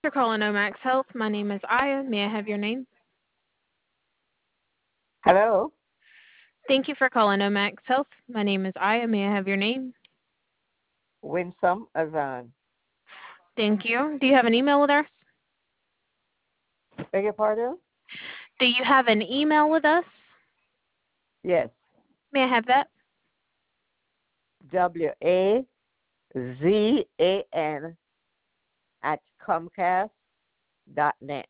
For calling Omax Health. My name is Aya. May I have your name? Hello, Thank you for calling Omax Health. My name is Aya. May I have your name? Winsome Azan. Thank you. Do you have an email with us? Beg your pardon? Do you have an email with us? Yes. May I have that? WAZAN at Comcast.net.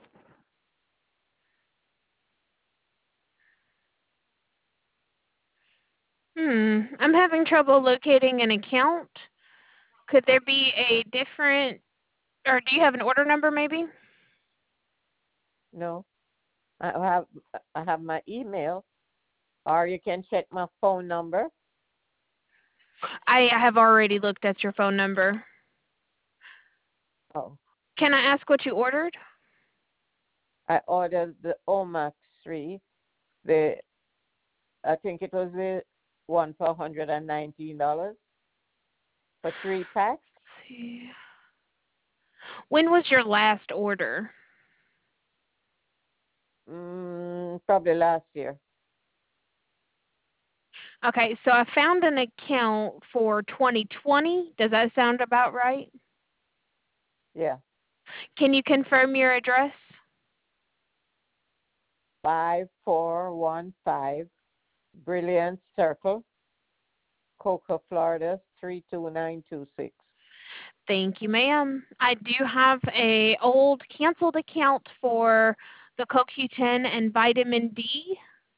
I'm having trouble locating an account. Could there be a different, or do you have an order number maybe? No, I have I have my email, or you can check my phone number. I have already looked at your phone number. Oh, Can I ask what you ordered? I ordered the Omax 3. The I think it was the one for $119 for 3 packs. Let's see. When was your last order? Probably last year. Okay, so I found an account for 2020. Does that sound about right? Yeah, Can you confirm your address? 5415 Brilliant Circle, Cocoa, Florida 32926. Thank you, ma'am. I do have a old canceled account for the CoQ10 and vitamin D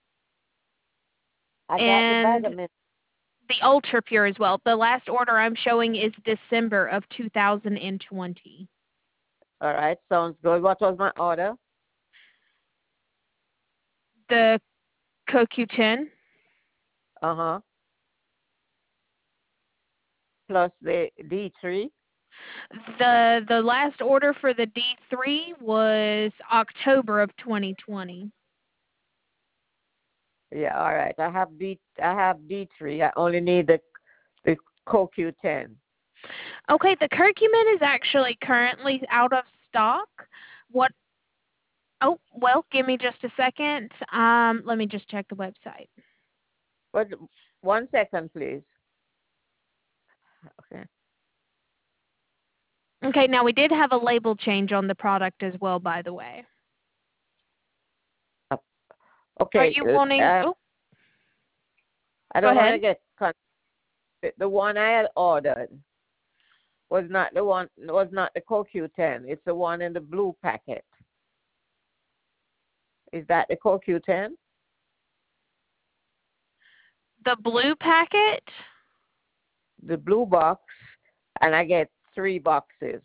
I got the and vitamin. the Ultra Pure as well. The last order I'm showing is December of 2020. All right, sounds good. What was my order? The CoQ10. Uh huh. Plus the D3. The last order for the D3 was October of 2020. Yeah, all right. I have D3. I only need the CoQ10. Okay, the curcumin is actually currently out of stock. What? Oh, well, give me just a second. Let me just check the website. But 1 second, please. Okay. Okay, now we did have a label change on the product as well, by the way. Uh, Are Okay. you wanting? Oh, I go don't want ahead. to get the one I had ordered was not the CoQ10. It's the one in the blue packet. Is that the CoQ10? The blue packet, The blue box, and I get 3 boxes.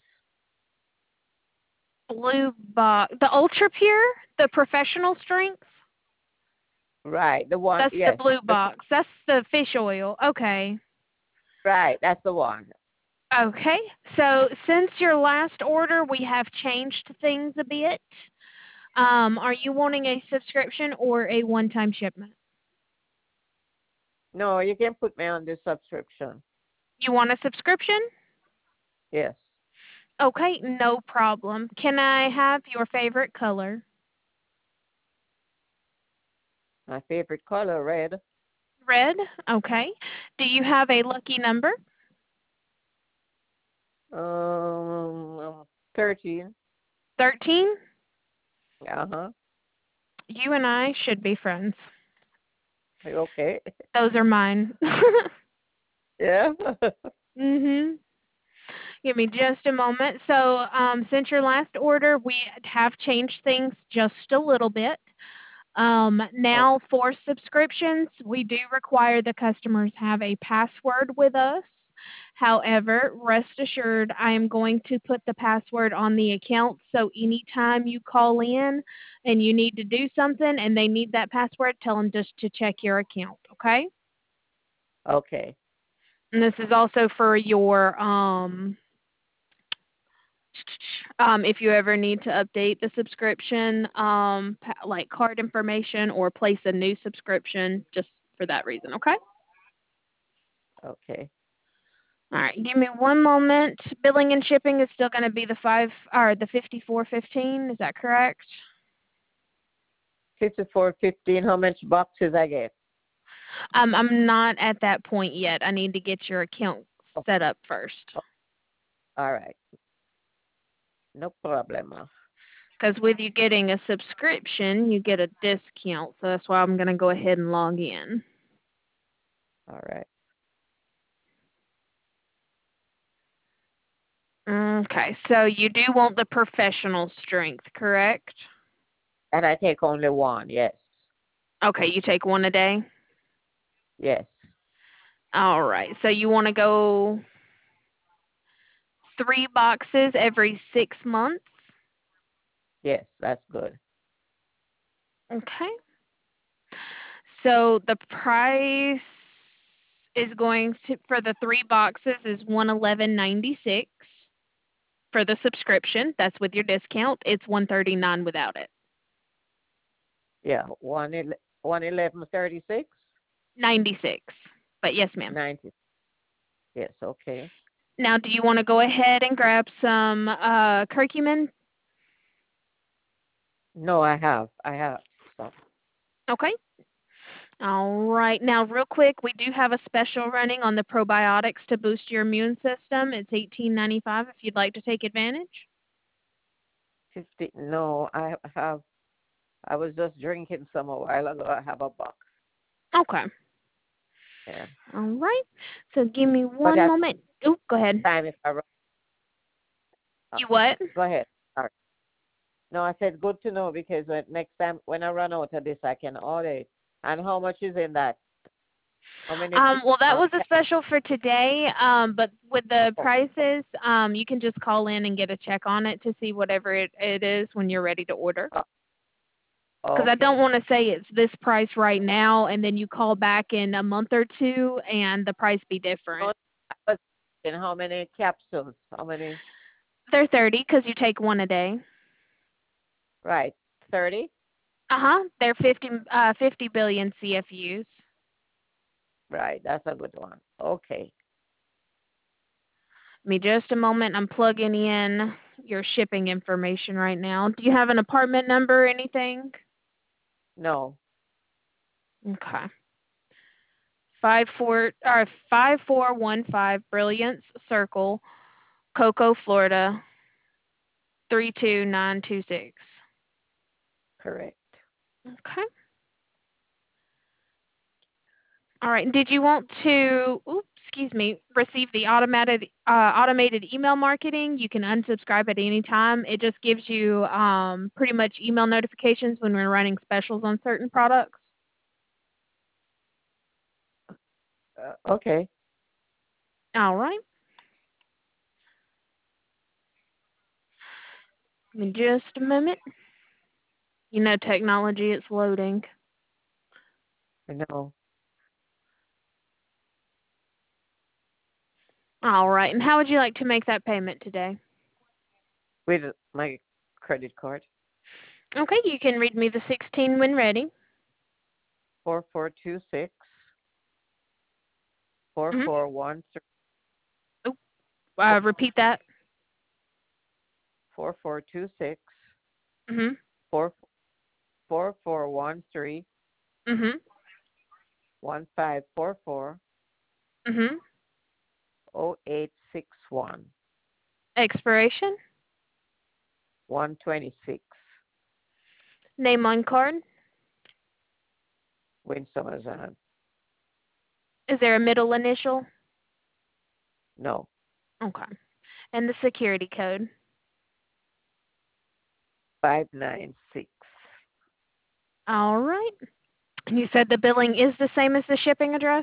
blue box, the Ultra Pure, the professional strength. Right, the one. That's the Yes, blue box. That's the fish oil. Okay. right. That's the one. Okay. So since your last order, we have changed things a bit. Are you wanting a subscription or a one-time shipment? No, you can put me on the subscription. You want a subscription? Yes, Okay, no problem. Can I have your favorite color? my favorite color, red. Red. Okay. Do you have a lucky number? 13. 13? Uh huh. You and I should be friends. Okay. Those are mine. Yeah. Mhm. Give me just a moment. So, since your last order, we have changed things just a little bit. Oh, Now, for subscriptions, we do require the customers have a password with us. However, rest assured, I am going to put the password on the account. So, anytime you call in and you need to do something and they need that password, tell them just to check your account, okay? okay. And this is also for your if you ever need to update the subscription, like card information or place a new subscription, just for that reason, okay? Okay. All right, give me one moment. Billing and shipping is still going to be the 54.15. Is that correct? 54.15. How much boxes I get? I'm not at that point yet. I need to get your account Oh, set up first. oh, all right. No problem. Because with you getting a subscription, you get a discount. So that's why I'm going to go ahead and log in. All right. Okay, so you do want the professional strength, correct? And I take only one. Yes. Okay, you take one a day? Yes. All right, so you want to go 3 boxes every 6 months? Yes. That's good. Okay. So the price is going to for the 3 boxes is $111.96 for the subscription. That's with your discount. It's $139 without it. Yeah. 111.36. 96. But yes, ma'am. 90. Yes. Okay. Now, do you want to go ahead and grab some curcumin? No, I have. I have. So, Okay. All right. Now, real quick, we do have a special running on the probiotics to boost your immune system. It's $18.95 if you'd like to take advantage. 50. No, I have. I was just drinking some a while ago. I have a box. Okay. Yeah. All right. So give me But one at moment. Oh, go ahead. time if I run, You what? go ahead. All right. No, I said good to know because next time when I run out of this, I can order it. And how much is in that? How many? Well, that Um, was a special for today. But with the prices, you can just call in and get a check on it to see whatever it is when you're ready to order. Because I don't okay. want to say it's this price right now, and then you call back in a month or two, and the price be different. And how many capsules? How many? They're 30 because you take one a day. Right. 30? They're 50 billion CFUs. Right. That's a good one. Okay. Give me just a moment. I'm plugging in your shipping information right now. Do you have an apartment number or anything? No. Okay. 5415 Brilliance Circle, Cocoa, Florida 32926. Correct. Okay. All right. Did you want to, receive the automated email marketing? You can unsubscribe at any time. It just gives you pretty much email notifications when we're running specials on certain products. Okay. All right. Give me just a moment. You know, technology, it's loading. No. All right. And how would you like to make that payment today? With my credit card. Okay, you can read me the 16 when ready. 4426 four Mm-hmm. four one three Oh, repeat that. 4426 Mm-hmm. 4413 Mm-hmm. 1544 Mm-hmm. 0861 Expiration. 126. Name on card. Winsome Azan. Is there a middle initial? No. Okay. And the security code. 596. All right. And you said the billing is the same as the shipping address?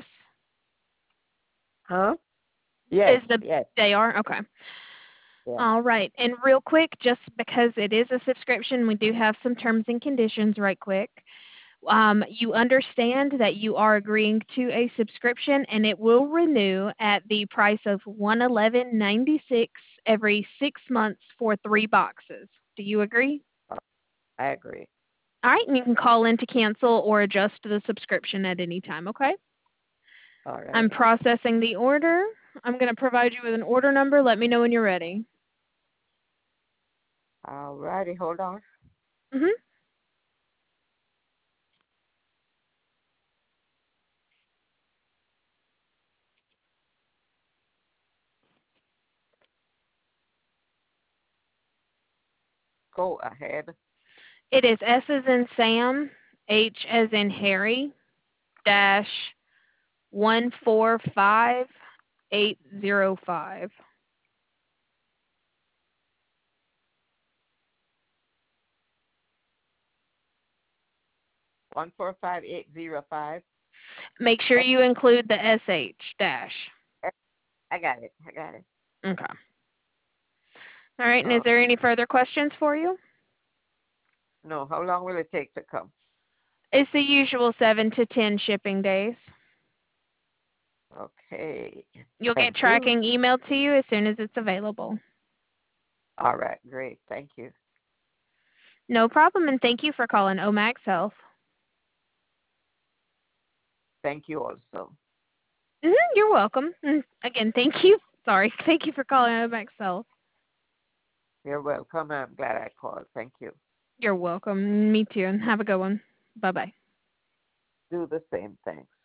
Huh? Yes. Is the Yes. They are? Okay. Yeah. All right. And real quick, just because it is a subscription, we do have some terms and conditions right quick. You understand that you are agreeing to a subscription and it will renew at the price of $111.96 every 6 months for 3 boxes. Do you agree? I agree. All right, and you can call in to cancel or adjust the subscription at any time, okay? All I'm right. processing the order. I'm going to provide you with an order number. Let me know when you're ready. All righty, hold on. Mhm. Go ahead. It is S as in Sam, H as in Harry, dash 145805. 145805. Make sure you include the SH dash. I got it. I got it. Okay. All right, and is Uh, there any further questions for you? no, how long will it take to come? It's the usual 7 to 10 shipping days. Okay. You'll get Thank you. tracking emailed to you as soon as it's available. All right, great. Thank you. No problem, and thank you for calling Omax Health. Thank you also. You're welcome. Again, thank you. Sorry, thank you for calling Omax Health. You're welcome. I'm glad I called. Thank you. You're welcome. Me too, and have a good one. Bye-bye. Do the same. Thanks.